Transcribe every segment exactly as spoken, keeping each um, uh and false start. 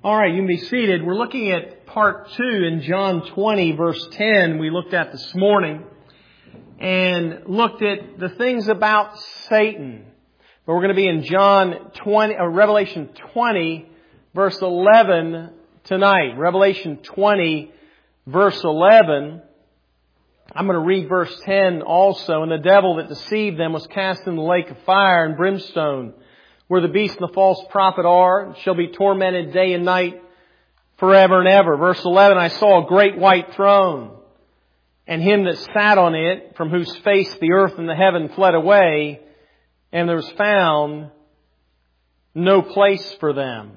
All right, you can be seated. We're looking at part two in John twenty, verse ten, we looked at this morning, and looked at the things about Satan. But we're going to be in John twenty, or Revelation twenty, verse eleven tonight. Revelation twenty, verse eleven. I'm going to read verse ten also. And the devil that deceived them was cast in the lake of fire and brimstone, where the beast and the false prophet are, and shall be tormented day and night forever and ever. Verse eleven, I saw a great white throne, and him that sat on it, from whose face the earth and the heaven fled away, and there was found no place for them.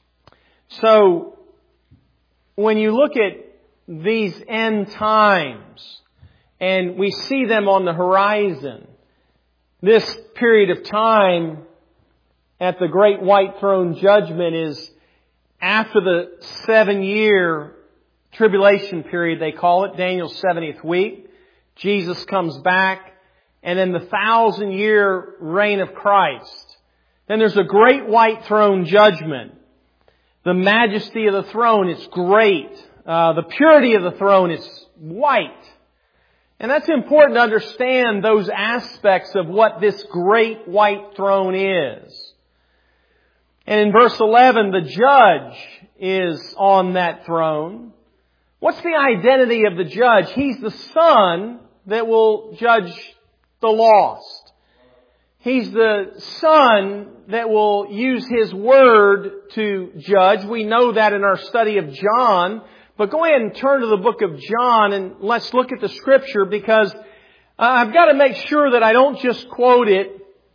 So, when you look at these end times, and we see them on the horizon, this period of time at the great white throne judgment is after the seven year tribulation period, they call it, Daniel's seventieth week. Jesus comes back, and then the thousand year reign of Christ. Then there's a great white throne judgment. The majesty of the throne is great. Uh, the purity of the throne is white. And that's important to understand those aspects of what this great white throne is. And in verse eleven, the judge is on that throne. What's the identity of the judge? He's the Son that will judge the lost. He's the Son that will use His Word to judge. We know that in our study of John. But go ahead and turn to the book of John and let's look at the Scripture, because I've got to make sure that I don't just quote it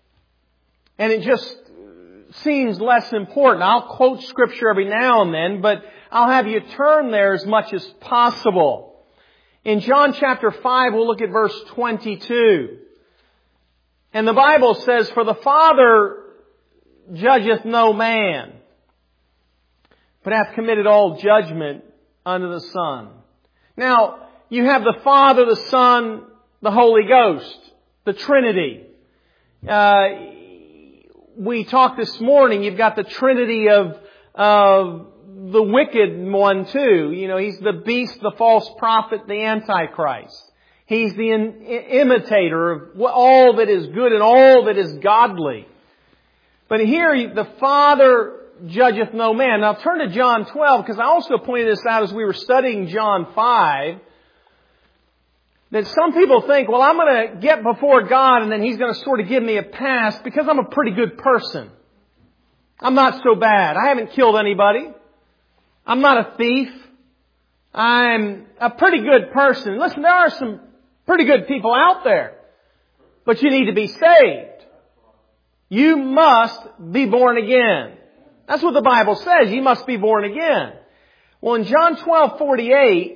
and it just seems less important. I'll quote Scripture every now and then, but I'll have you turn there as much as possible. In John chapter five, we'll look at verse twenty-two. And the Bible says, For the Father judgeth no man, but hath committed all judgment unto the Son. Now, you have the Father, the Son, the Holy Ghost, the Trinity. Uh, we talked this morning, you've got the Trinity of, of the wicked one too. You know, he's the beast, the false prophet, the Antichrist. He's the in, imitator of all that is good and all that is godly. But here, the Father judgeth no man. Now turn to John twelve, because I also pointed this out as we were studying John five, that some people think, well, I'm going to get before God and then He's going to sort of give me a pass because I'm a pretty good person. I'm not so bad. I haven't killed anybody. I'm not a thief. I'm a pretty good person. Listen, there are some pretty good people out there, but you need to be saved. You must be born again. That's what the Bible says. You must be born again. Well, in John twelve forty-eight,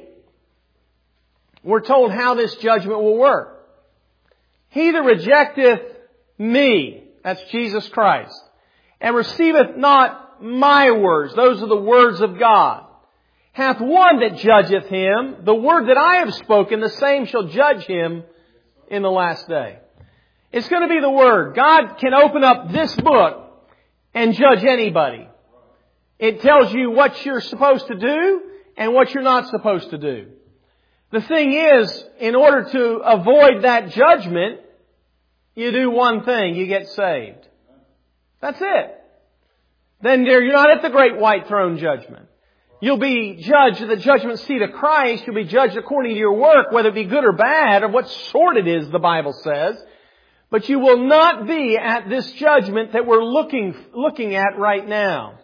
we're told how this judgment will work. He that rejecteth me, that's Jesus Christ, and receiveth not my words, those are the words of God, hath one that judgeth him. The word that I have spoken, the same shall judge him in the last day. It's going to be the Word. God can open up this book and judge anybody. It tells you what you're supposed to do and what you're not supposed to do. The thing is, in order to avoid that judgment, you do one thing. You get saved. That's it. Then there, you're not at the great white throne judgment. You'll be judged at the judgment seat of Christ. You'll be judged according to your work, whether it be good or bad, or what sort it is, the Bible says. But you will not be at this judgment that we're looking, looking at right now.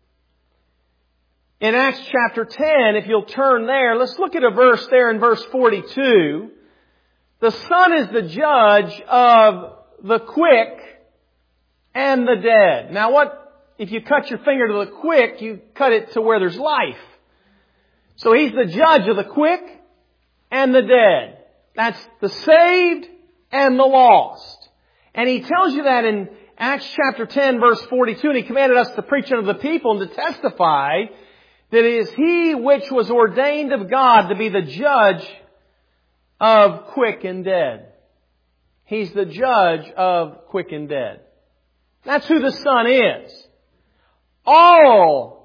In Acts chapter ten, if you'll turn there, let's look at a verse there in verse forty-two. The Son is the judge of the quick and the dead. Now what, if you cut your finger to the quick, you cut it to where there's life. So He's the judge of the quick and the dead. That's the saved and the lost. And He tells you that in Acts chapter ten verse forty-two, and He commanded us to preach unto the people and to testify that it is He which was ordained of God to be the judge of quick and dead. He's the judge of quick and dead. That's who the Son is. All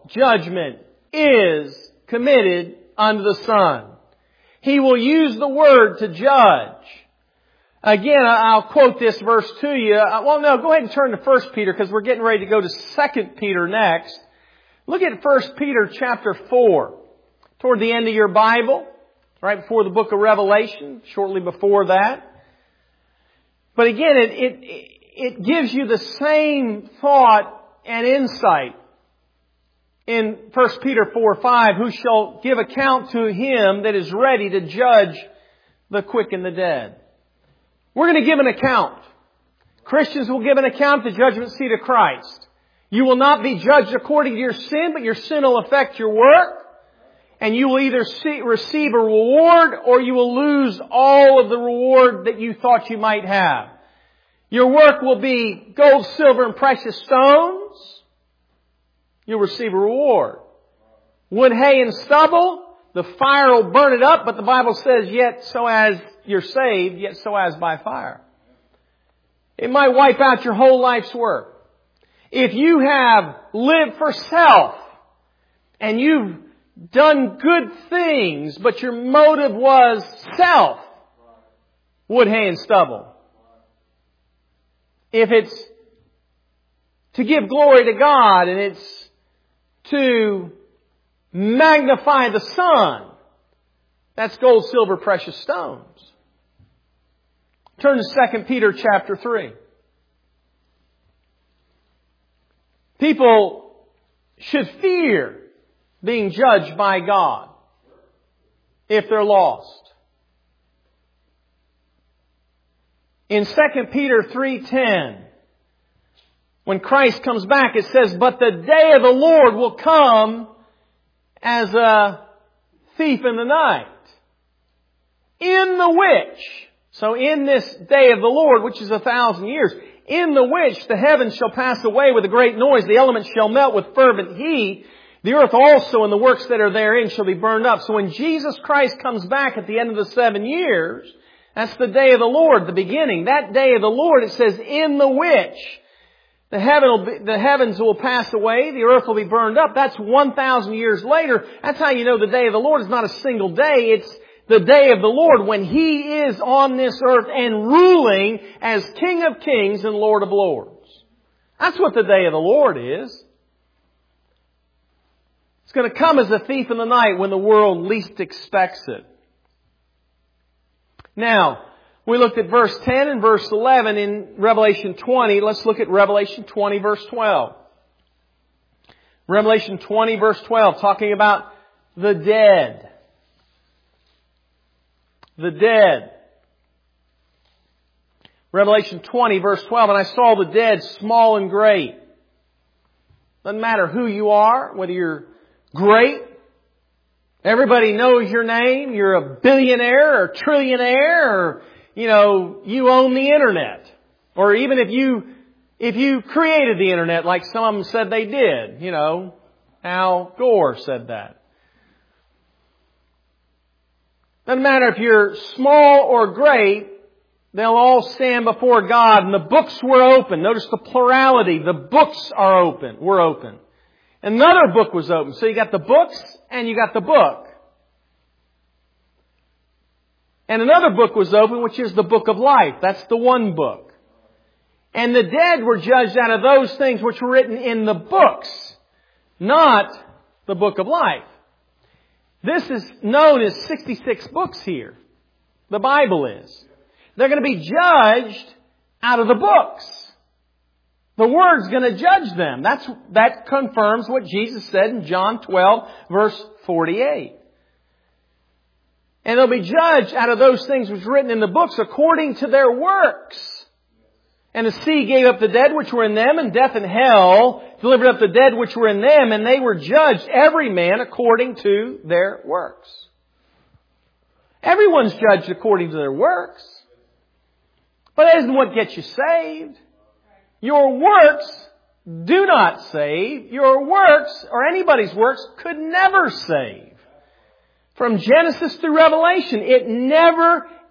all judgment is committed unto the Son. He will use the Word to judge. Again, I'll quote this verse to you. Well, no, go ahead and turn to First Peter because we're getting ready to go to Second Peter next. Look at First Peter chapter four. Toward the end of your Bible, right before the book of Revelation, shortly before that. But again, it, it, it gives you the same thought and insight. In First Peter four five, who shall give account to Him that is ready to judge the quick and the dead. We're going to give an account. Christians will give an account at the judgment seat of Christ. You will not be judged according to your sin, but your sin will affect your work. And you will either see, receive a reward or you will lose all of the reward that you thought you might have. Your work will be gold, silver, and precious stones. You'll receive a reward. Wood, hay, and stubble, the fire will burn it up, but the Bible says, yet so as you're saved, yet so as by fire. It might wipe out your whole life's work. If you have lived for self and you've done good things, but your motive was self, wood, hay, and stubble. If it's to give glory to God and it's to magnify the Son, that's gold, silver, precious stones. Turn to Second Peter chapter three. People should fear being judged by God if they're lost. In Second Peter three ten, when Christ comes back, it says, but the day of the Lord will come as a thief in the night, in the which, so in this day of the Lord, which is a thousand years, in the which the heavens shall pass away with a great noise, the elements shall melt with fervent heat, the earth also and the works that are therein shall be burned up. So when Jesus Christ comes back at the end of the seven years, that's the day of the Lord, the beginning. That day of the Lord, it says, in the which the, heaven will be, the heavens will pass away, the earth will be burned up. That's one thousand years later. That's how you know the day of the Lord is not a single day. It's the day of the Lord when He is on this earth and ruling as King of Kings and Lord of Lords. That's what the day of the Lord is. It's going to come as a thief in the night when the world least expects it. Now, we looked at verse ten and verse eleven in Revelation twenty. Let's look at Revelation twenty, verse twelve. Revelation twenty, verse twelve, talking about the dead. The dead. Revelation twenty, verse twelve, and I saw the dead, small and great. Doesn't matter who you are, whether you're great, everybody knows your name, you're a billionaire or trillionaire, or, you know, you own the internet. Or even if you, if you created the internet like some of them said they did, you know, Al Gore said that. Doesn't matter if you're small or great, they'll all stand before God, and the books were open. Notice the plurality. The books are open, were open. Another book was open. So you got the books and you got the book. And another book was open, which is the book of life. That's the one book. And the dead were judged out of those things which were written in the books, not the book of life. This is known as sixty-six books here. The Bible is. They're going to be judged out of the books. The Word's going to judge them. That's, that confirms what Jesus said in John twelve, verse forty-eight. And they'll be judged out of those things which were written in the books according to their works. And the sea gave up the dead which were in them, and death and hell delivered up the dead which were in them, and they were judged, every man according to their works. Everyone's judged according to their works. But that isn't what gets you saved. Your works do not save. Your works, or anybody's works, could never save. From Genesis to Revelation, it never,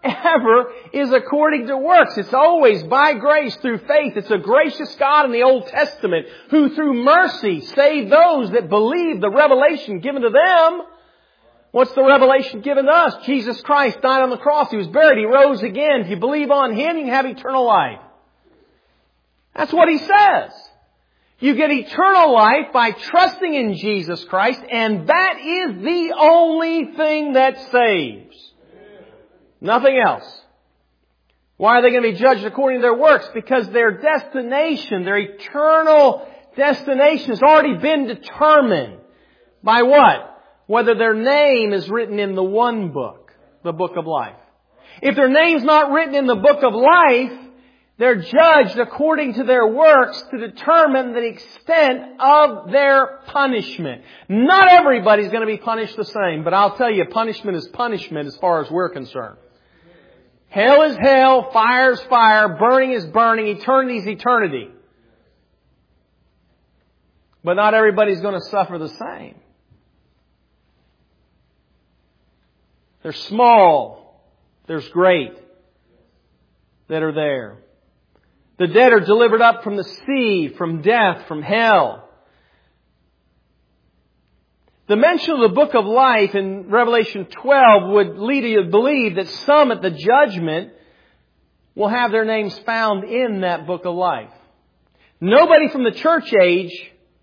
ever is according to works. It's always by grace through faith. It's a gracious God in the Old Testament who through mercy saved those that believe the revelation given to them. What's the revelation given to us? Jesus Christ died on the cross. He was buried. He rose again. If you believe on Him, you can have eternal life. That's what He says. You get eternal life by trusting in Jesus Christ, and that is the only thing that saves. Nothing else. Why are they going to be judged according to their works? Because their destination, their eternal destination has already been determined. By what? Whether their name is written in the one book, the book of life. If their name's not written in the book of life, they're judged according to their works to determine the extent of their punishment. Not everybody's going to be punished the same, but I'll tell you, punishment is punishment as far as we're concerned. Hell is hell, fire is fire, burning is burning, eternity is eternity. But not everybody's going to suffer the same. There's small, there's great that are there. The dead are delivered up from the sea, from death, from hell. The mention of the book of life in Revelation twelve would lead you to believe that some at the judgment will have their names found in that book of life. Nobody from the church age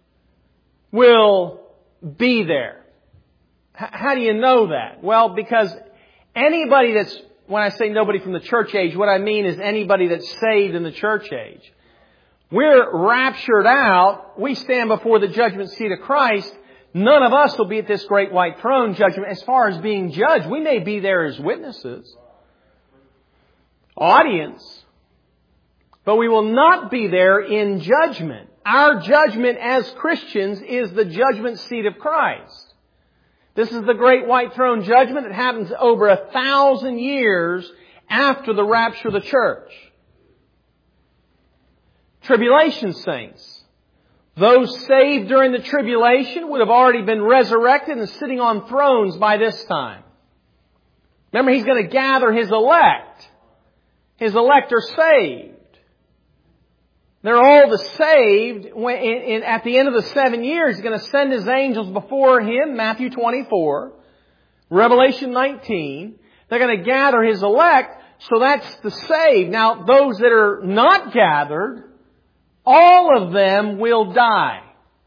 will be there. H- how do you know that? Well, because anybody that's, when I say nobody from the church age, what I mean is anybody that's saved in the church age. We're raptured out. We stand before the judgment seat of Christ. None of us will be at this great white throne judgment as far as being judged. We may be there as witnesses, audience, but we will not be there in judgment. Our judgment as Christians is the judgment seat of Christ. This is the great white throne judgment that happens over a thousand years after the rapture of the church. Tribulation saints. Those saved during the tribulation would have already been resurrected and sitting on thrones by this time. Remember, He's going to gather His elect. His elect are saved. They're all the saved. When, in, in, at the end of the seven years, He's going to send His angels before Him, Matthew twenty-four, Revelation nineteen. They're going to gather His elect, so that's the saved. Now, those that are not gathered, all of them will die.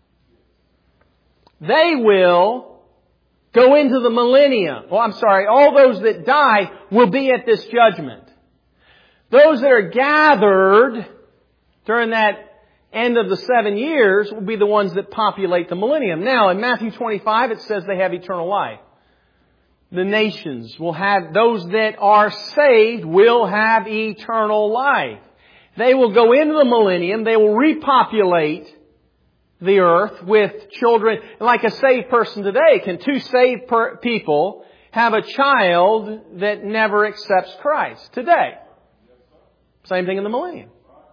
They will go into the millennium. Well, I'm sorry, all those that die will be at this judgment. Those that are gathered during that end of the seven years will be the ones that populate the millennium. Now, in Matthew twenty-five, it says they have eternal life. The nations will have, those that are saved will have eternal life. They will go into the millennium. They will repopulate the earth with children. Like a saved person today, can two saved per- people have a child that never accepts Christ today? Same thing in the millennium.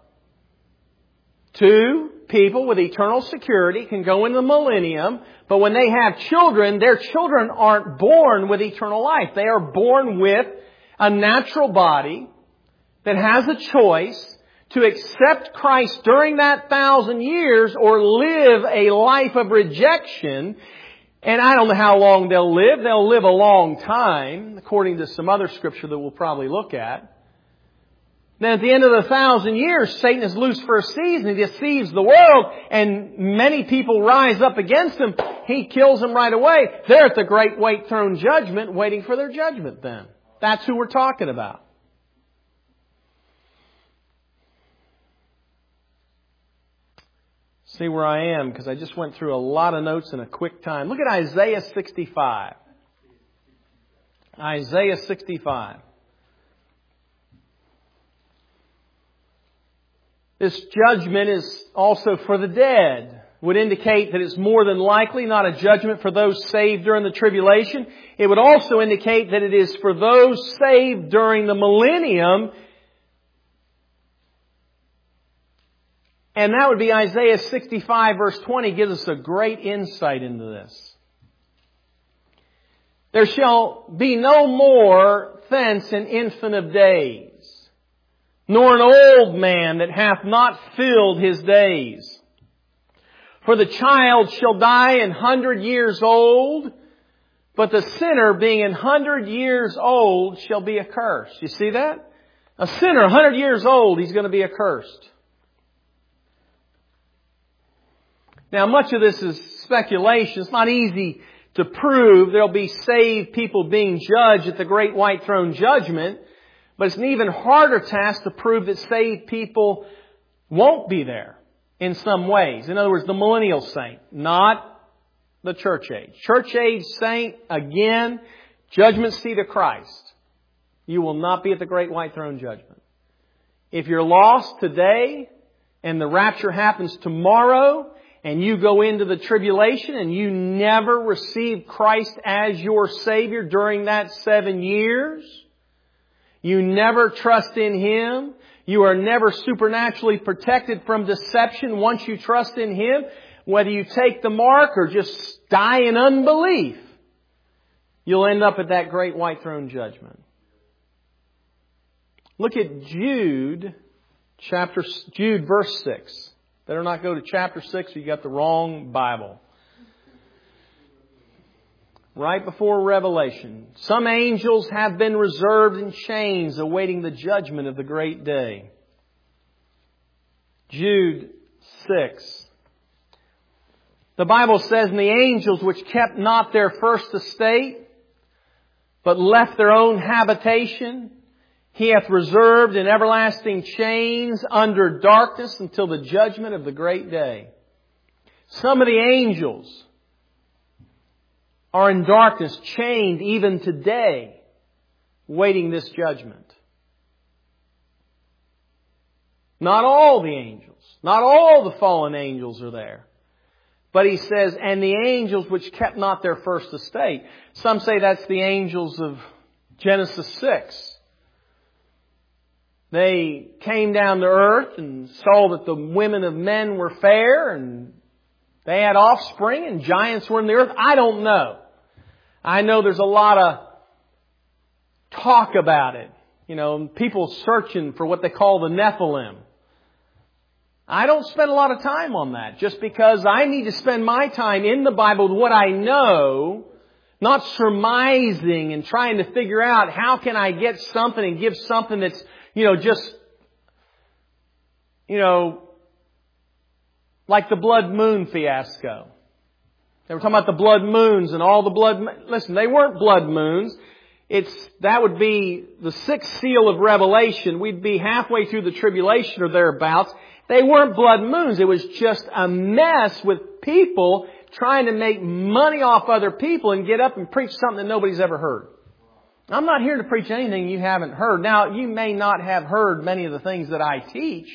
Two people with eternal security can go into the millennium, but when they have children, their children aren't born with eternal life. They are born with a natural body that has a choice to accept Christ during that thousand years or live a life of rejection. And I don't know how long they'll live. They'll live a long time, according to some other scripture that we'll probably look at. Then at the end of the thousand years, Satan is loose for a season. He deceives the world, and many people rise up against him. He kills them right away. They're at the great white throne judgment, waiting for their judgment then. That's who we're talking about. See where I am, because I just went through a lot of notes in a quick time. Look at Isaiah sixty-five. Isaiah sixty-five. This judgment is also for the dead. Would indicate that it's more than likely not a judgment for those saved during the tribulation. It would also indicate that it is for those saved during the millennium. And that would be Isaiah sixty-five verse twenty gives us a great insight into this. There shall be no more offense an infant of days, nor an old man that hath not filled his days. For the child shall die an hundred years old, but the sinner being an hundred years old shall be accursed. You see that? A sinner, a hundred years old, he's going to be accursed. Now, much of this is speculation. It's not easy to prove there'll be saved people being judged at the great white throne judgment. But it's an even harder task to prove that saved people won't be there in some ways. In other words, the millennial saint, not the church age. Church age saint, again, judgment seat of Christ. You will not be at the great white throne judgment. If you're lost today and the rapture happens tomorrow and you go into the tribulation and you never receive Christ as your Savior during that seven years, you never trust in Him, you are never supernaturally protected from deception once you trust in Him, whether you take the mark or just die in unbelief, you'll end up at that great white throne judgment. Look at Jude, chapter Jude, verse six. Better not go to chapter six or you got the wrong Bible. Right before Revelation. Some angels have been reserved in chains awaiting the judgment of the great day. Jude six. The Bible says, "And the angels which kept not their first estate, but left their own habitation, He hath reserved in everlasting chains under darkness until the judgment of the great day." Some of the angels are in darkness, chained even today, waiting this judgment. Not all the angels, not all the fallen angels are there. But he says, "And the angels which kept not their first estate." Some say that's the angels of Genesis six. They came down to earth and saw that the women of men were fair and they had offspring and giants were in the earth. I don't know. I know there's a lot of talk about it. You know, people searching for what they call the Nephilim. I don't spend a lot of time on that just because I need to spend my time in the Bible with what I know, not surmising and trying to figure out how can I get something and give something that's, you know, just, you know, like the blood moon fiasco. They were talking about the blood moons and all the blood... Listen, they weren't blood moons. It's that would be the sixth seal of Revelation. We'd be halfway through the tribulation or thereabouts. They weren't blood moons. It was just a mess with people trying to make money off other people and get up and preach something that nobody's ever heard. I'm not here to preach anything you haven't heard. Now, you may not have heard many of the things that I teach,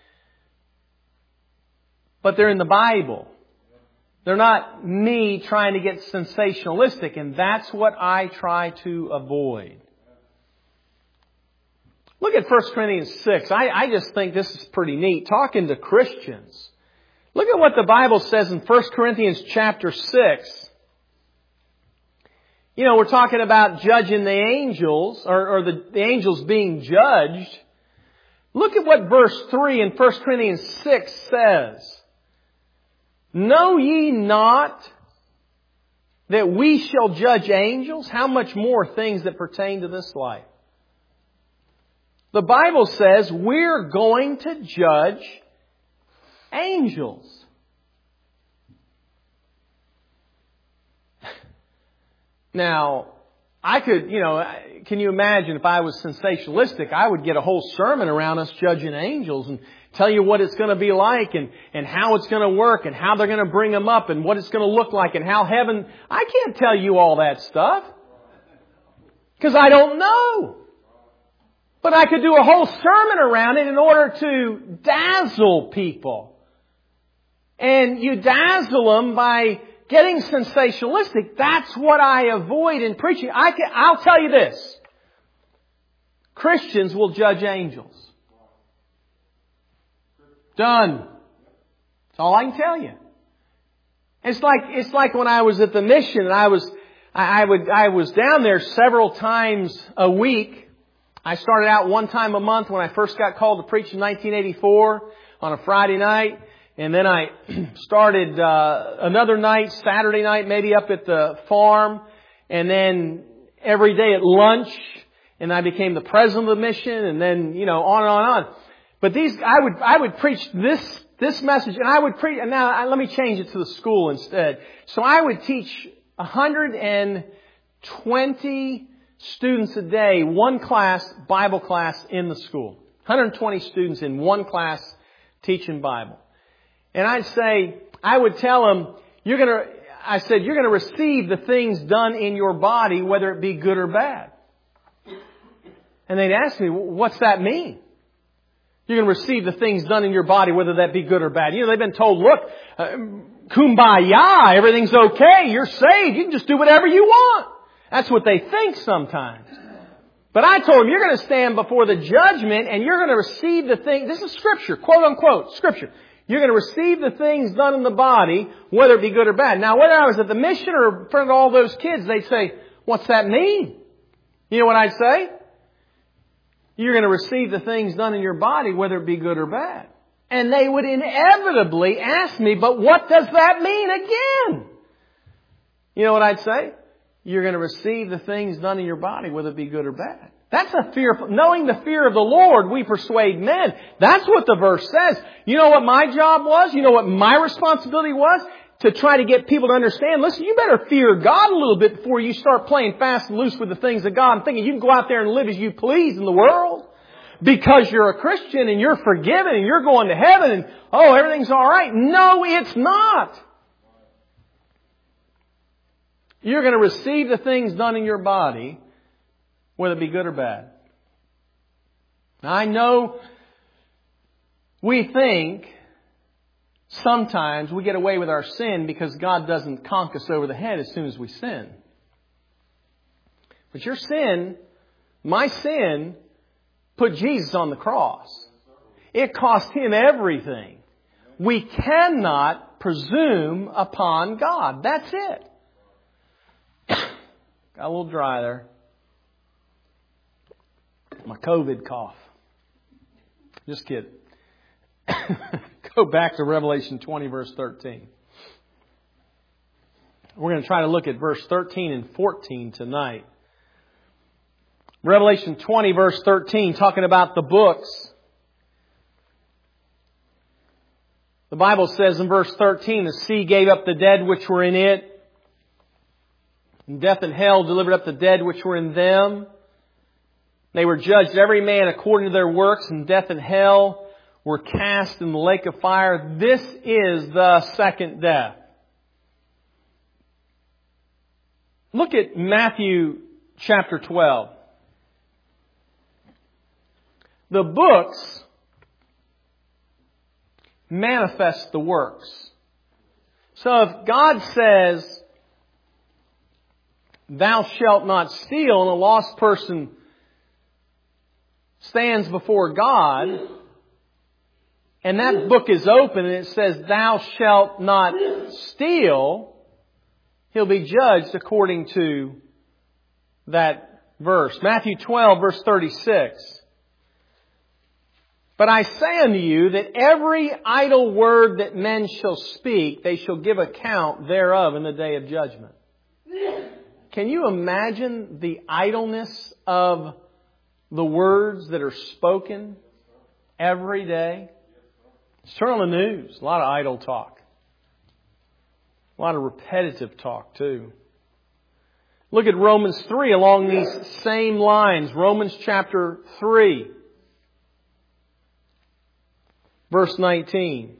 but they're in the Bible. They're not me trying to get sensationalistic, and that's what I try to avoid. Look at First Corinthians six. I, I just think this is pretty neat. Talking to Christians. Look at what the Bible says in First Corinthians chapter six. You know, we're talking about judging the angels, or, or the, the angels being judged. Look at what verse three in First Corinthians six says. "Know ye not that we shall judge angels? How much more things that pertain to this life?" The Bible says we're going to judge angels. Now, I could, you know, can you imagine if I was sensationalistic, I would get a whole sermon around us judging angels and tell you what it's going to be like and, and how it's going to work and how they're going to bring them up and what it's going to look like and how heaven... I can't tell you all that stuff because I don't know. But I could do a whole sermon around it in order to dazzle people. And you dazzle them by getting sensationalistic. That's what I avoid in preaching. I can, I'll tell you this. Christians will judge angels. Done. That's all I can tell you. It's like, it's like when I was at the mission and I was, I, I would, I was down there several times a week. I started out one time a month when I first got called to preach in nineteen eighty-four on a Friday night. And then I started uh, another night, Saturday night, maybe up at the farm. And then every day at lunch. And I became the president of the mission. And then, you know, on and on and on. But these, I would, I would preach this, this message. And I would preach, and now I, let me change it to the school instead. So I would teach one hundred twenty students a day, one class, Bible class in the school. one hundred twenty students in one class teaching Bible. And I'd say, I would tell them, you're going to, I said, you're going to receive the things done in your body, whether it be good or bad. And they'd ask me, what's that mean? You're going to receive the things done in your body, whether that be good or bad. You know, they've been told, look, uh, kumbaya, everything's okay, you're saved, you can just do whatever you want. That's what they think sometimes. But I told them, you're going to stand before the judgment and you're going to receive the thing. This is Scripture, quote unquote, Scripture. You're going to receive the things done in the body, whether it be good or bad. Now, whether I was at the mission or in front of all those kids, they'd say, what's that mean? You know what I'd say? You're going to receive the things done in your body, whether it be good or bad. And they would inevitably ask me, but what does that mean again? You know what I'd say? You're going to receive the things done in your body, whether it be good or bad. That's a fearful, knowing the fear of the Lord, we persuade men. That's what the verse says. You know what my job was? You know what my responsibility was? To try to get people to understand, listen, you better fear God a little bit before you start playing fast and loose with the things of God and thinking you can go out there and live as you please in the world because you're a Christian and you're forgiven and you're going to heaven and, oh, everything's all right. No, it's not. You're going to receive the things done in your body, whether it be good or bad. Now, I know we think sometimes we get away with our sin because God doesn't conk us over the head as soon as we sin. But your sin, my sin, put Jesus on the cross. It cost Him everything. We cannot presume upon God. That's it. Got a little dry there. My COVID cough. Just kidding. Go back to Revelation twenty, verse thirteen. We're going to try to look at verse thirteen and fourteen tonight. Revelation twenty, verse thirteen, talking about the books. The Bible says in verse thirteen, the sea gave up the dead which were in it, and death and hell delivered up the dead which were in them. They were judged every man according to their works, and death and hell were cast in the lake of fire. This is the second death. Look at Matthew chapter twelve. The books manifest the works. So if God says, thou shalt not steal, and a lost person stands before God, and that book is open and it says, thou shalt not steal, he'll be judged according to that verse. Matthew twelve, verse thirty-six. But I say unto you that every idle word that men shall speak, they shall give account thereof in the day of judgment. Can you imagine the idleness of the words that are spoken every day? Turn on the news. A lot of idle talk. A lot of repetitive talk too. Look at Romans three along these same lines. Romans chapter three. Verse nineteen.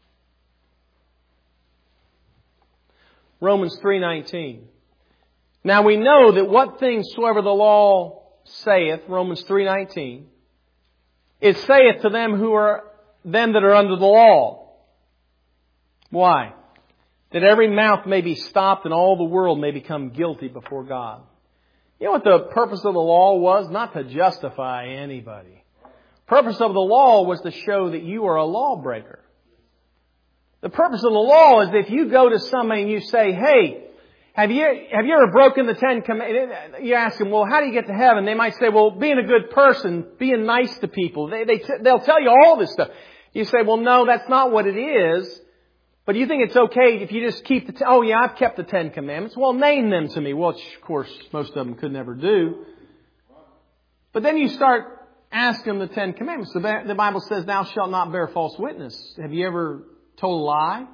Romans three nineteen. Now we know that what things soever the law saith, Romans three nineteen, it saith to them who are them that are under the law. Why? That every mouth may be stopped and all the world may become guilty before God. You know what the purpose of the law was? Not to justify anybody. The purpose of the law was to show that you are a lawbreaker. The purpose of the law is if you go to somebody and you say, hey, Have you, have you ever broken the Ten Commandments? You ask them, well, how do you get to heaven? They might say, well, being a good person, being nice to people. They, they, they'll tell you all this stuff. You say, well, no, that's not what it is. But you think it's okay if you just keep the, t- oh yeah, I've kept the Ten Commandments. Well, name them to me. Well, of course, most of them could never do. But then you start asking them the Ten Commandments. The, the Bible says, thou shalt not bear false witness. Have you ever told a lie?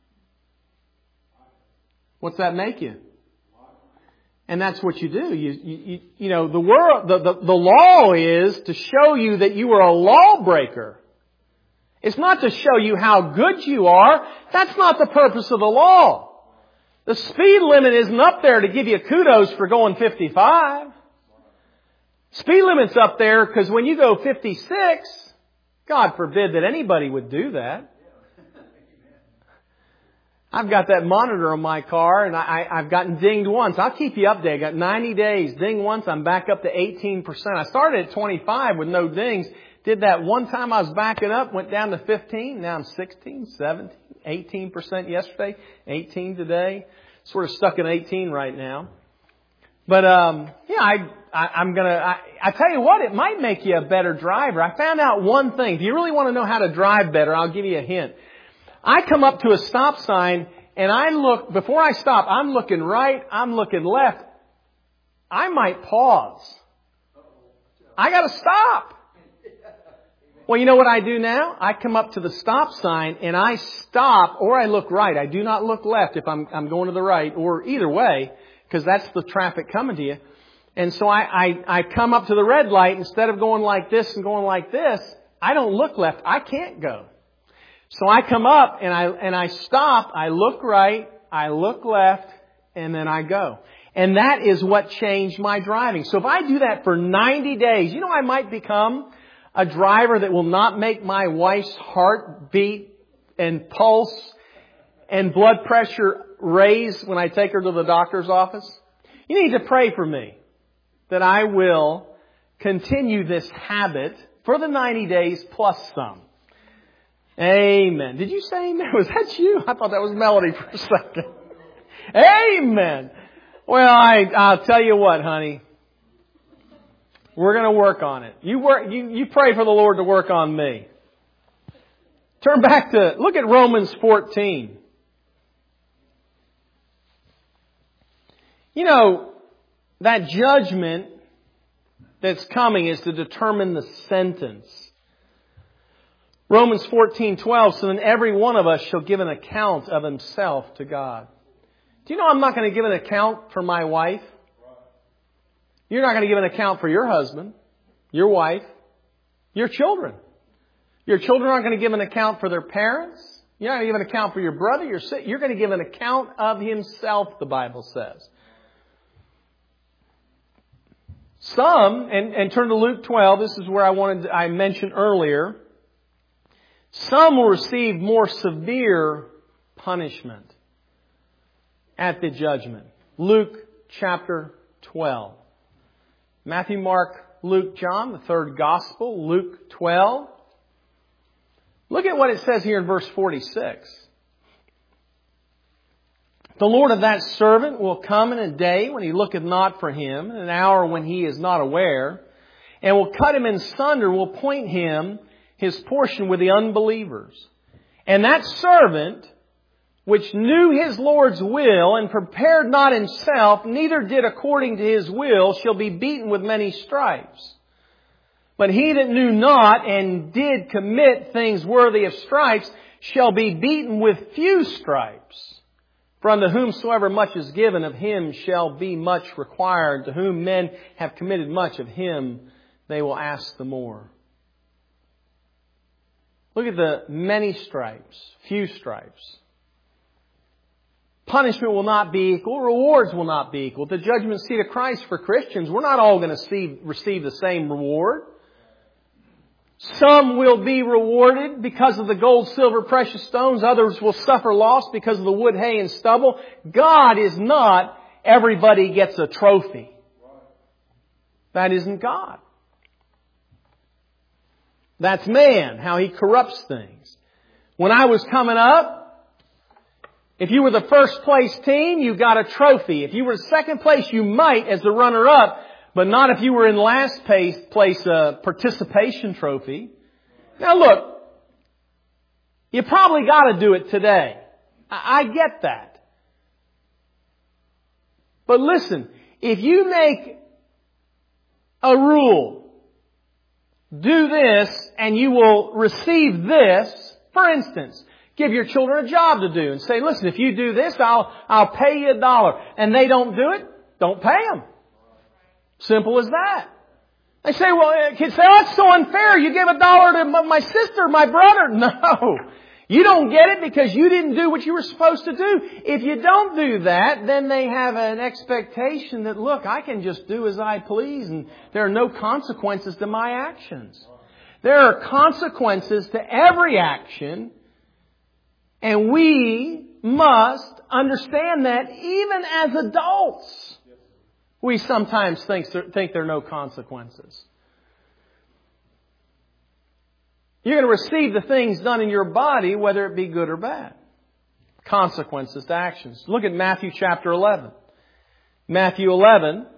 What's that make you? And that's what you do. You, you, you know, the world, the, the, the law is to show you that you are a lawbreaker. It's not to show you how good you are. That's not the purpose of the law. The speed limit isn't up there to give you kudos for going fifty-five. Speed limit's up there because when you go fifty-six, God forbid that anybody would do that. I've got that monitor on my car and I, I've gotten dinged once. I'll keep you updated. I got ninety days. Ding once, I'm back up to eighteen percent. I started at twenty-five with no dings. Did that one time I was backing up, went down to fifteen. Now I'm sixteen, seventeen, eighteen percent yesterday, eighteen today. Sort of stuck at eighteen right now. But, um, yeah, I, I, I'm gonna, I, I tell you what, it might make you a better driver. I found out one thing. If you really want to know how to drive better, I'll give you a hint. I come up to a stop sign and I look, before I stop, I'm looking right, I'm looking left. I might pause. I gotta stop. Well, you know what I do now? I come up to the stop sign and I stop or I look right. I do not look left if I'm, I'm going to the right or either way because that's the traffic coming to you. And so I, I, I come up to the red light instead of going like this and going like this. I don't look left. I can't go. So I come up and I, and I stop. I look right. I look left and then I go. And that is what changed my driving. So if I do that for ninety days, you know, I might become a driver that will not make my wife's heart beat and pulse and blood pressure raise when I take her to the doctor's office. You need to pray for me that I will continue this habit for the ninety days plus some. Amen. Did you say amen? Was that you? I thought that was Melody for a second. Amen. Well, I, I'll tell you what, honey. We're going to work on it. You work, you, you pray for the Lord to work on me. Turn back to, look at Romans fourteen. You know, that judgment that's coming is to determine the sentence. Romans fourteen twelve, so then every one of us shall give an account of himself to God. Do you know I'm not going to give an account for my wife? You're not going to give an account for your husband, your wife, your children. Your children aren't going to give an account for their parents. You're not going to give an account for your brother, your sister. You're going to give an account of himself, the Bible says. Some, and, and turn to Luke twelve, this is where I wanted to, I mentioned earlier, some will receive more severe punishment at the judgment. Luke chapter twelve. Matthew, Mark, Luke, John, the third gospel, Luke twelve. Look at what it says here in verse forty-six. The Lord of that servant will come in a day when he looketh not for him, an hour when he is not aware, and will cut him in sunder, will point him his portion with the unbelievers. And that servant, which knew his Lord's will and prepared not himself, neither did according to his will, shall be beaten with many stripes. But he that knew not and did commit things worthy of stripes shall be beaten with few stripes. For unto whomsoever much is given, of him shall be much required. To whom men have committed much, of him they will ask the more. Look at the many stripes, few stripes. Punishment will not be equal. Rewards will not be equal. The judgment seat of Christ for Christians, we're not all going to see, receive the same reward. Some will be rewarded because of the gold, silver, precious stones. Others will suffer loss because of the wood, hay, and stubble. God is not everybody gets a trophy. That isn't God. That's man, how he corrupts things. When I was coming up, If you were the first place team, you got a trophy. If you were second place, you might as the runner-up, but not if you were in last place, place a participation trophy. Now look, you probably got to do it today. I, I get that. But listen, if you make a rule, do this and you will receive this, for instance, give your children a job to do and say, listen, if you do this, I'll, I'll pay you a dollar. And they don't do it, don't pay them. Simple as that. They say, well, kids say, oh, it's so unfair. You gave a dollar to my sister, my brother. No. You don't get it because you didn't do what you were supposed to do. If you don't do that, then they have an expectation that, look, I can just do as I please and there are no consequences to my actions. There are consequences to every action. And we must understand that even as adults, we sometimes think, think there are no consequences. You're going to receive the things done in your body, whether it be good or bad. Consequences to actions. Look at Matthew chapter eleven. Matthew eleven.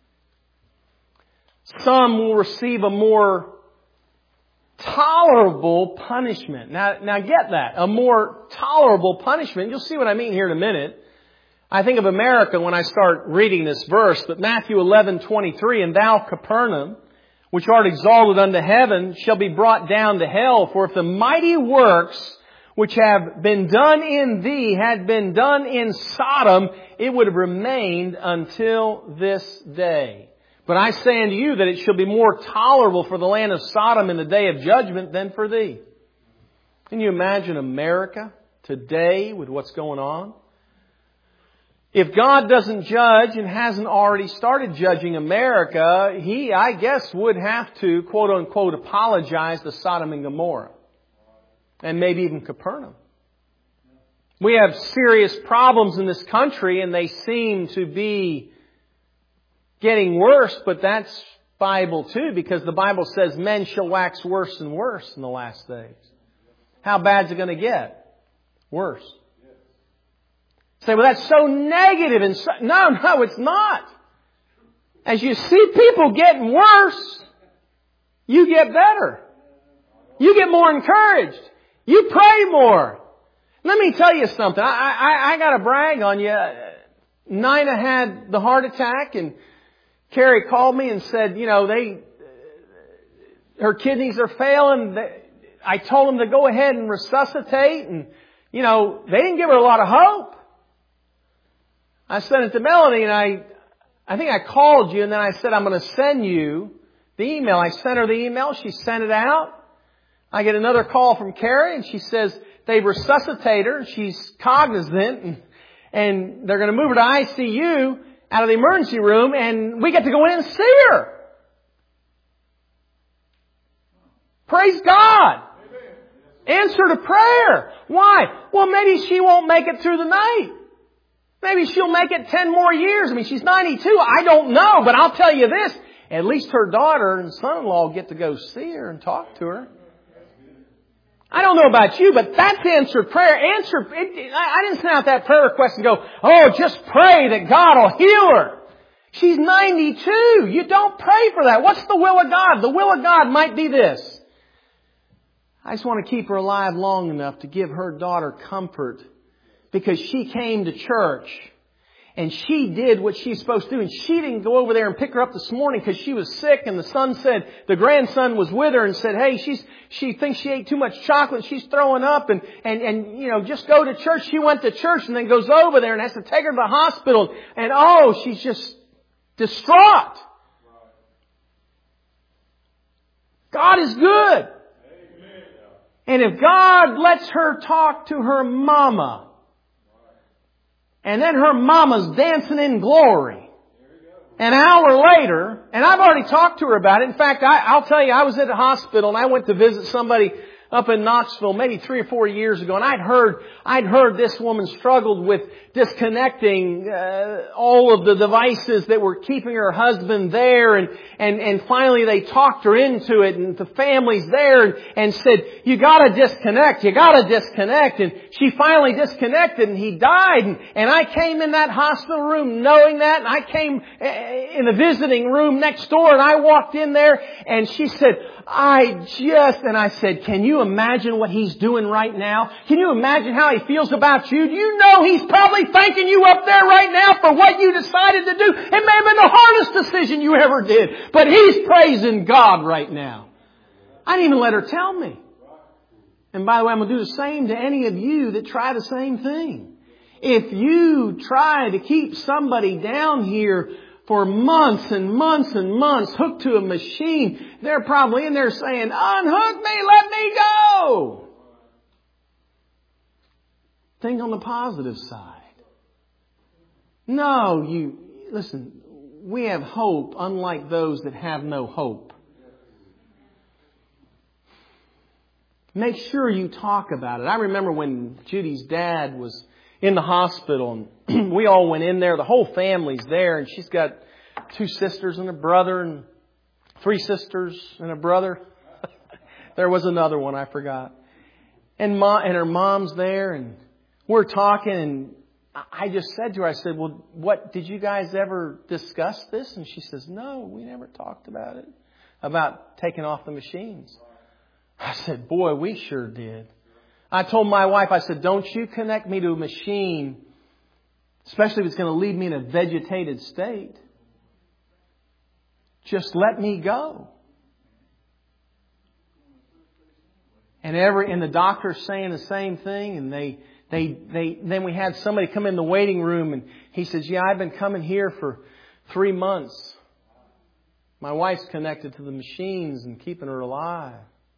Some will receive a more tolerable punishment. Now, now get that. A more tolerable punishment. You'll see what I mean here in a minute. I think of America when I start reading this verse, but Matthew eleven twenty-three, and thou, Capernaum, which art exalted unto heaven, shall be brought down to hell. For if the mighty works which have been done in thee had been done in Sodom, it would have remained until this day. But I say unto you that it shall be more tolerable for the land of Sodom in the day of judgment than for thee. Can you imagine America today with what's going on? If God doesn't judge and hasn't already started judging America, He, I guess, would have to, quote unquote, apologize to Sodom and Gomorrah. And maybe even Capernaum. We have serious problems in this country and they seem to be getting worse, but that's Bible too, because the Bible says men shall wax worse and worse in the last days. How bad's it going to get? Worse. Say, well, that's so negative and so... No, no, it's not. As you see people getting worse, you get better. You get more encouraged. You pray more. Let me tell you something. I, I, I got to brag on you. Nina had the heart attack and Carrie called me and said, you know, they, her kidneys are failing. I told them to go ahead and resuscitate and, you know, they didn't give her a lot of hope. I sent it to Melanie and I, I think I called you and then I said, I'm going to send you the email. I sent her the email. She sent it out. I get another call from Carrie and she says they resuscitate her. She's cognizant and, and they're going to move her to I C U out of the emergency room and we get to go in and see her. Praise God. Answer to prayer. Why? Well, maybe she won't make it through the night. Maybe she'll make it ten more years. I mean, she's ninety-two. I don't know, but I'll tell you this. At least her daughter and son-in-law get to go see her and talk to her. I don't know about you, but that's answered prayer. Answer. It, I didn't send out that prayer request and go, oh, just pray that God will heal her. She's ninety-two. You don't pray for that. What's the will of God? The will of God might be this. I just want to keep her alive long enough to give her daughter comfort because she came to church and she did what she's supposed to do. And she didn't go over there and pick her up this morning because she was sick. And the son said, the grandson was with her and said, hey, she's, she thinks she ate too much chocolate. She's throwing up and, and, and, you know, just go to church. She went to church and then goes over there and has to take her to the hospital. And oh, she's just distraught. God is good. And if God lets her talk to her mama, and then her mama's dancing in glory, an hour later, and I've already talked to her about it. In fact, I, I'll tell you, I was at the hospital and I went to visit somebody up in Knoxville maybe three or four years ago, and I'd heard, I'd heard this woman struggled with disconnecting uh, all of the devices that were keeping her husband there, and, and, and finally they talked her into it, and the family's there and, and said, you gotta disconnect, you gotta disconnect, and she finally disconnected and he died, and, and I came in that hospital room knowing that, and I came in the visiting room next door, and I walked in there, and she said, I just, and I said, can you imagine what he's doing right now? Can you imagine how he feels about you? Do you know he's probably thanking you up there right now for what you decided to do? It may have been the hardest decision you ever did, but he's praising God right now. I didn't even let her tell me. And by the way, I'm going to do the same to any of you that try the same thing. If you try to keep somebody down here for months and months and months hooked to a machine, they're probably in there saying, unhook me, let me go. Think on the positive side. No, you, listen, we have hope unlike those that have no hope. Make sure you talk about it. I remember when Judy's dad was in the hospital, and we all went in there. The whole family's there, and she's got two sisters and a brother, and three sisters and a brother. There was another one I forgot. And mom, and her mom's there, and we're talking, and I just said to her, I said, well, what, did you guys ever discuss this? And she says, no, we never talked about it, about taking off the machines. I said, boy, we sure did. I told my wife, I said, don't you connect me to a machine, especially if it's going to leave me in a vegetated state. Just let me go. And every and the doctor's saying the same thing, and they they they then we had somebody come in the waiting room, and he says, yeah, I've been coming here for three months. My wife's connected to the machines and keeping her alive.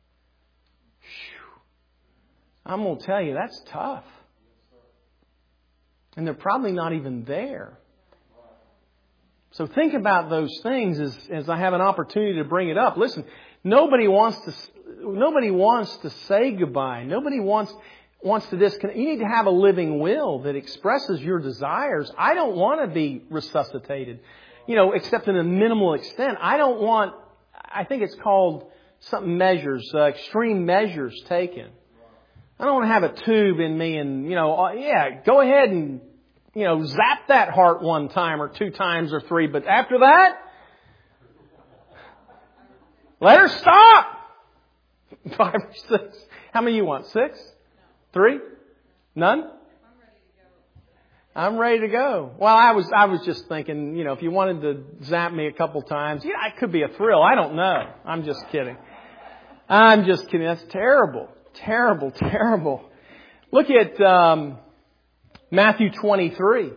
I'm going to tell you, that's tough. And they're probably not even there. So think about those things as, as I have an opportunity to bring it up. Listen, nobody wants to nobody wants to say goodbye. Nobody wants wants to disconnect. You need to have a living will that expresses your desires. I don't want to be resuscitated, you know, except in a minimal extent. I don't want, I think it's called something measures, uh, extreme measures taken. I don't want to have a tube in me and, you know, yeah, go ahead and, you know, zap that heart one time or two times or three. But after that, let her stop. Five or six. How many you want? Six? Three? None? I'm ready to go. Well, I was I was just thinking, you know, if you wanted to zap me a couple times, yeah, it could be a thrill. I don't know. I'm just kidding. I'm just kidding. That's terrible. Terrible, terrible. Look at um, Matthew twenty-three.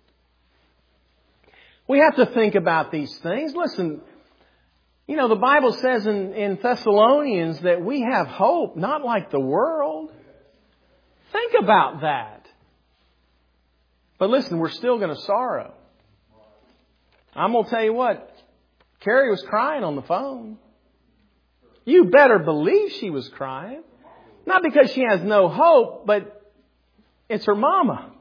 We have to think about these things. Listen, you know, the Bible says in, in Thessalonians that we have hope, not like the world. Think about that. But listen, we're still going to sorrow. I'm going to tell you what, Carrie was crying on the phone. You better believe she was crying. Not because she has no hope, but it's her mama.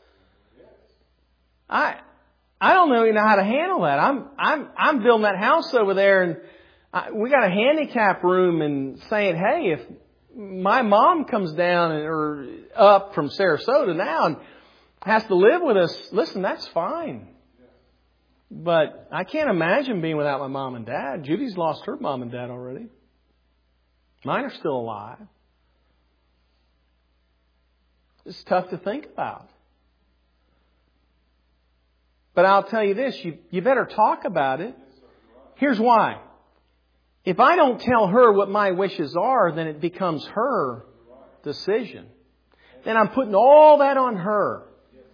I I don't really know how to handle that. I'm I'm I'm building that house over there, and I, we got a handicap room, and saying, hey, if my mom comes down and, or up from Sarasota now and has to live with us, listen, that's fine. But I can't imagine being without my mom and dad. Judy's lost her mom and dad already. Mine are still alive. It's tough to think about. But I'll tell you this, you, you better talk about it. Here's why. If I don't tell her what my wishes are, then it becomes her decision. Then I'm putting all that on her.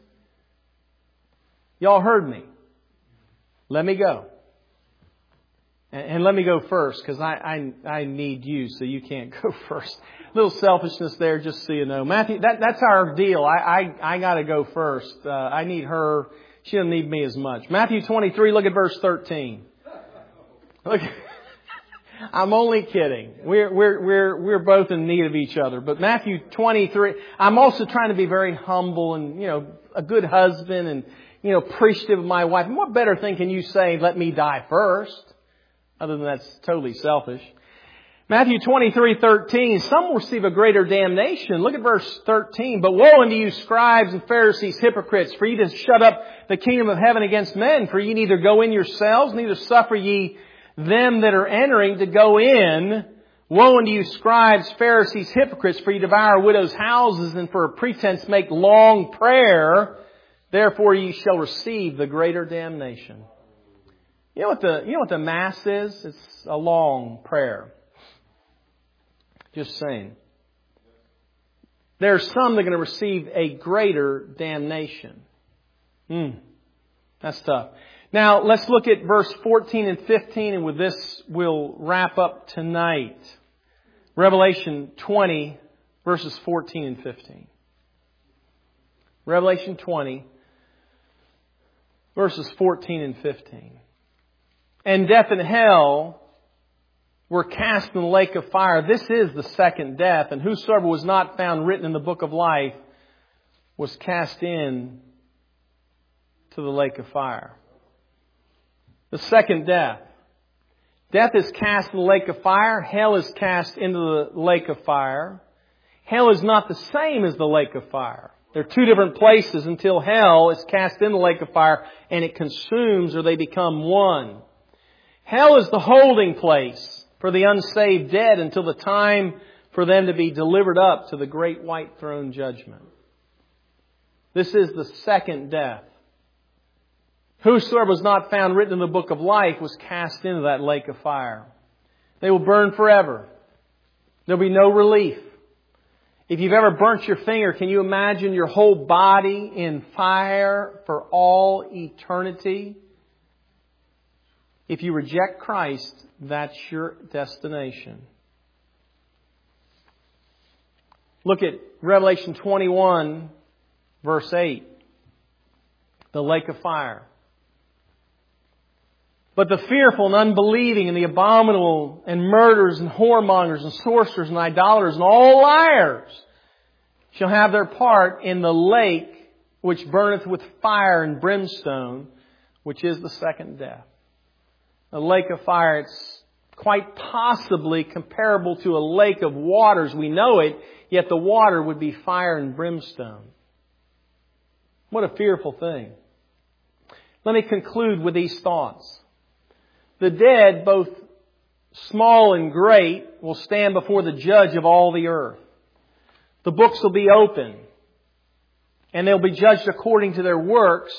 Y'all heard me. Let me go. And, and let me go first, because I, I, I need you, so you can't go first. A little selfishness there, just so you know. Matthew, that, that's our deal. I, I, I got to go first. Uh, I need her. She doesn't need me as much. Matthew twenty-three, look at verse thirteen. Look, I'm only kidding. We're, we're, we're, we're both in need of each other. But Matthew twenty-three, I'm also trying to be very humble and, you know, a good husband and, you know, appreciative of my wife. And what better thing can you say, let me die first? Other than that's totally selfish. Matthew twenty-three thirteen, some will receive a greater damnation. Look at verse thirteen. But woe unto you, scribes and Pharisees, hypocrites, for ye to shut up the kingdom of heaven against men. For ye neither go in yourselves, neither suffer ye them that are entering to go in. Woe unto you, scribes, Pharisees, hypocrites, for ye devour widows' houses, and for a pretense make long prayer. Therefore ye shall receive the greater damnation. You know what the, you know what the Mass is? It's a long prayer. Just saying. There are some that are going to receive a greater damnation. Hmm. That's tough. Now, let's look at verse fourteen and fifteen, and with this we'll wrap up tonight. Revelation twenty, verses fourteen and fifteen. Revelation twenty, verses fourteen and fifteen. And death and hell were cast in the lake of fire. This is the second death. And whosoever was not found written in the book of life was cast in to the lake of fire. The second death. Death is cast in the lake of fire. Hell is cast into the lake of fire. Hell is not the same as the lake of fire. They're two different places until hell is cast in the lake of fire and it consumes, or they become one. Hell is the holding place for the unsaved dead until the time for them to be delivered up to the great white throne judgment. This is the second death. Whosoever was not found written in the book of life was cast into that lake of fire. They will burn forever. There'll be no relief. If you've ever burnt your finger, can you imagine your whole body in fire for all eternity? If you reject Christ, that's your destination. Look at Revelation twenty-one, verse eight. The lake of fire. But the fearful and unbelieving and the abominable and murderers and whoremongers and sorcerers and idolaters and all liars shall have their part in the lake which burneth with fire and brimstone, which is the second death. A lake of fire, it's quite possibly comparable to a lake of waters. We know it, yet the water would be fire and brimstone. What a fearful thing. Let me conclude with these thoughts. The dead, both small and great, will stand before the judge of all the earth. The books will be open, and they'll be judged according to their works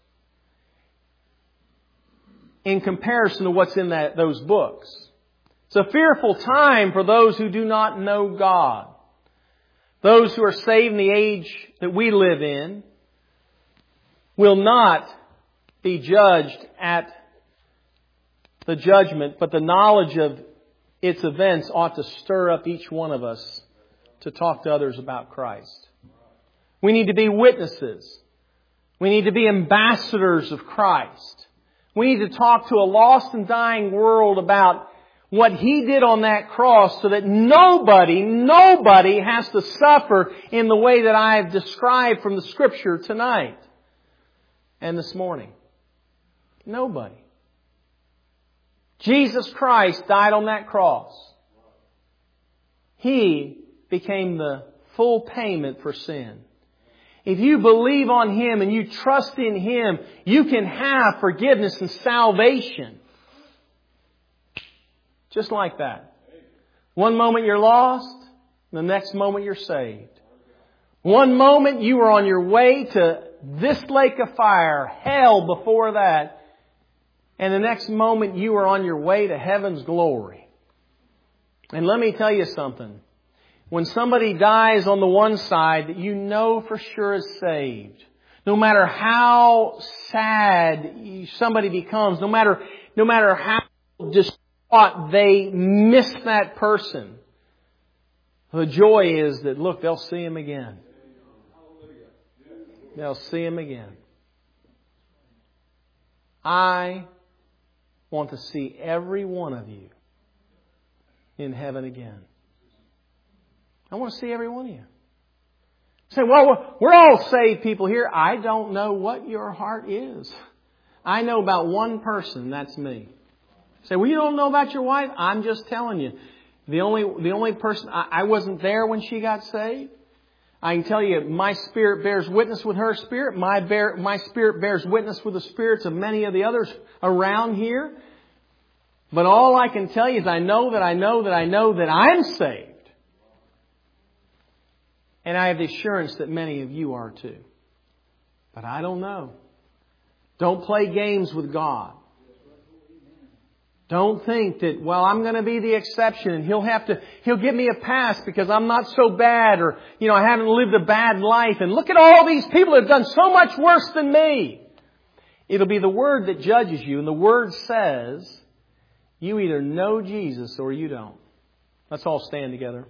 in comparison to what's in that, those books. It's a fearful time for those who do not know God. Those who are saved in the age that we live in will not be judged at the judgment, but the knowledge of its events ought to stir up each one of us to talk to others about Christ. We need to be witnesses. We need to be ambassadors of Christ. We need to talk to a lost and dying world about what He did on that cross so that nobody, nobody has to suffer in the way that I have described from the Scripture tonight and this morning. Nobody. Jesus Christ died on that cross. He became the full payment for sin. If you believe on Him and you trust in Him, you can have forgiveness and salvation. Just like that. One moment you're lost, the next moment you're saved. One moment you were on your way to this lake of fire, hell before that, and the next moment you are on your way to heaven's glory. And let me tell you something. When somebody dies on the one side that you know for sure is saved, no matter how sad somebody becomes, no matter, no matter how distraught they miss that person, the joy is that, look, they'll see Him again. They'll see Him again. I want to see every one of you in heaven again. I want to see every one of you. Say, well, we're all saved people here. I don't know what your heart is. I know about one person, that's me. Say, well, you don't know about your wife? I'm just telling you. The only the only person, I, I wasn't there when she got saved. I can tell you, my spirit bears witness with her spirit. My, bear, my spirit bears witness with the spirits of many of the others around here. But all I can tell you is I know that I know that I know that I'm saved. And I have the assurance that many of you are too. But I don't know. Don't play games with God. Don't think that, well, I'm going to be the exception and He'll have to, He'll give me a pass because I'm not so bad, or, you know, I haven't lived a bad life. And look at all these people that have done so much worse than me. It'll be the Word that judges you. And the Word says, you either know Jesus or you don't. Let's all stand together.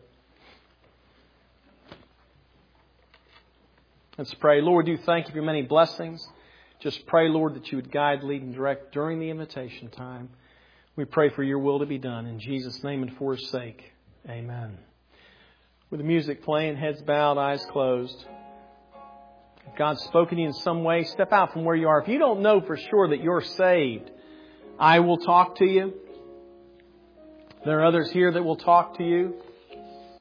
Let's pray. Lord, do thank you for your many blessings. Just pray, Lord, that you would guide, lead, and direct during the invitation time. We pray for your will to be done. In Jesus' name and for His sake. Amen. With the music playing, heads bowed, eyes closed. If God's spoken to you in some way, step out from where you are. If you don't know for sure that you're saved, I will talk to you. There are others here that will talk to you.